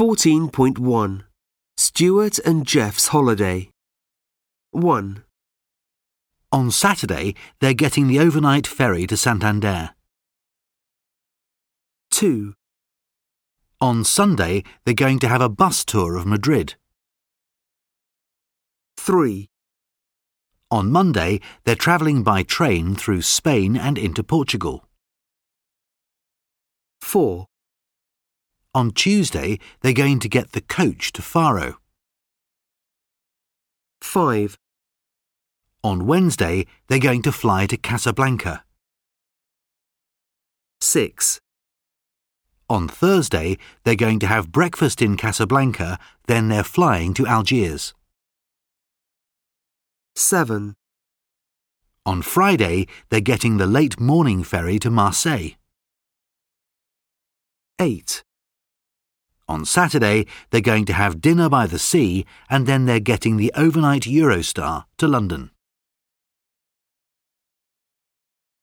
14.1 Stuart and Jeff's holiday. 1. On Saturday, they're getting the overnight ferry to Santander. 2. On Sunday, they're going to have a bus tour of Madrid. 3. On Monday, they're travelling by train through Spain and into Portugal. 4. On Tuesday, they're going to get the coach to Faro. 5. On Wednesday, they're going to fly to Casablanca. 6. On Thursday, they're going to have breakfast in Casablanca, then they're flying to Algiers. 7. On Friday, they're getting the late morning ferry to Marseille. 8. On Saturday, they're going to have dinner by the sea and then they're getting the overnight Eurostar to London.